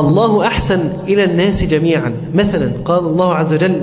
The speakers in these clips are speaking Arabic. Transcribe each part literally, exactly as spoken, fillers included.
الله أحسن إلى الناس جميعا. مثلا قال الله عز وجل: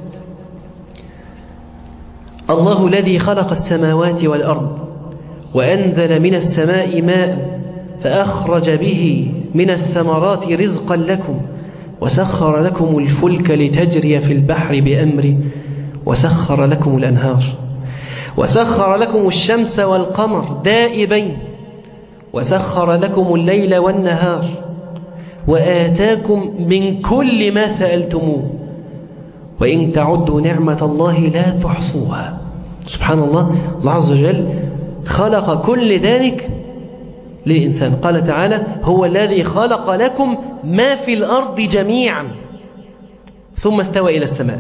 الله الذي خلق السماوات والأرض وأنزل من السماء ماء فأخرج به من الثمرات رزقا لكم وسخر لكم الفلك لتجري في البحر بأمره وسخر لكم الأنهار وسخر لكم الشمس والقمر دائبين وسخر لكم الليل والنهار وآتاكم من كل ما سألتموه وإن تعدوا نعمة الله لا تحصوها. سبحان الله، الله عز وجل خلق كل ذلك للإنسان. قال تعالى: هو الذي خلق لكم ما في الأرض جميعا ثم استوى إلى السماء.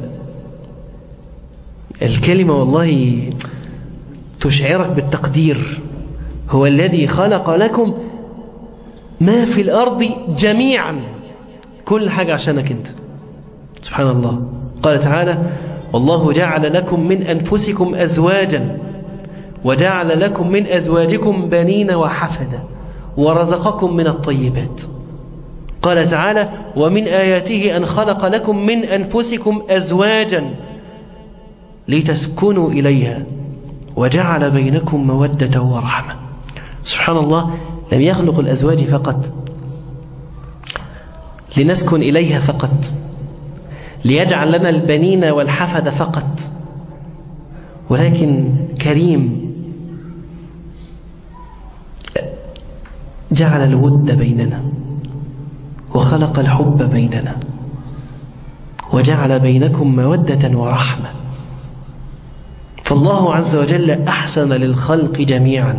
الكلمة والله تشعرك بالتقدير. هو الذي خلق لكم ما في الأرض جميعا، كل حاجة عشانك أنت. سبحان الله. قال تعالى: والله جعل لكم من أنفسكم أزواجا وجعل لكم من أزواجكم بنين وحفدا ورزقكم من الطيبات. قال تعالى: ومن آياته أن خلق لكم من أنفسكم أزواجا لتسكنوا إليها وجعل بينكم مودة ورحمة. سبحان الله، لم يخلق الأزواج فقط لنسكن إليها فقط، ليجعل لنا البنين والحفد فقط، ولكن كريم جعل الود بيننا وخلق الحب بيننا وجعل بينكم مودة ورحمة. فالله عز وجل أحسن للخلق جميعا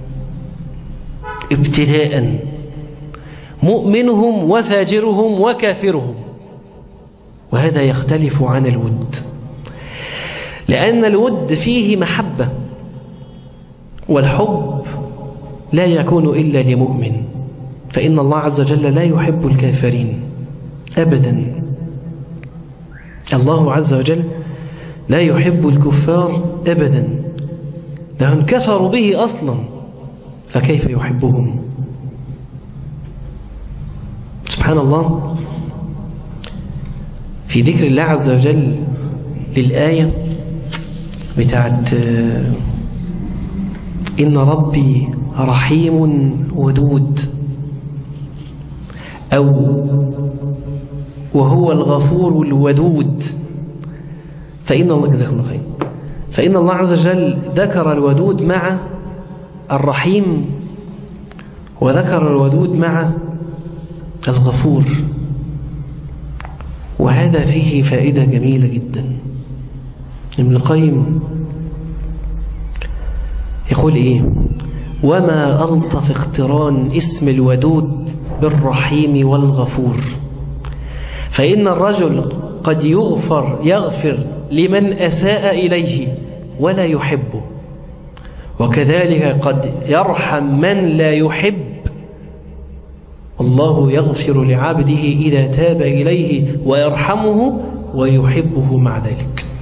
ابتداء، مؤمنهم وفاجرهم وكافرهم. وهذا يختلف عن الود، لأن الود فيه محبة، والحب لا يكون إلا لمؤمن، فإن الله عز وجل لا يحب الكافرين أبدا. الله عز وجل لا يحب الكفار أبدا، لهم كفروا به أصلا، فكيف يحبهم؟ سبحان الله. في ذكر الله عز وجل للآية بتاعت إن ربي رحيم ودود، أو وهو الغفور الودود، فإن الله جزاكم الله خير فإن الله عز وجل ذكر الودود مع الرحيم، وذكر الودود مع الغفور. وهذا فيه فائدة جميلة جدا. ابن القيم يقول إيه: وما ألطف اقتران اسم الودود بالرحيم والغفور، فإن الرجل قد يغفر يغفر لمن أساء إليه ولا يحبه، وكذلك قد يرحم من لا يحب. الله يغفر لعبده إذا تاب إليه ويرحمه ويحبه مع ذلك.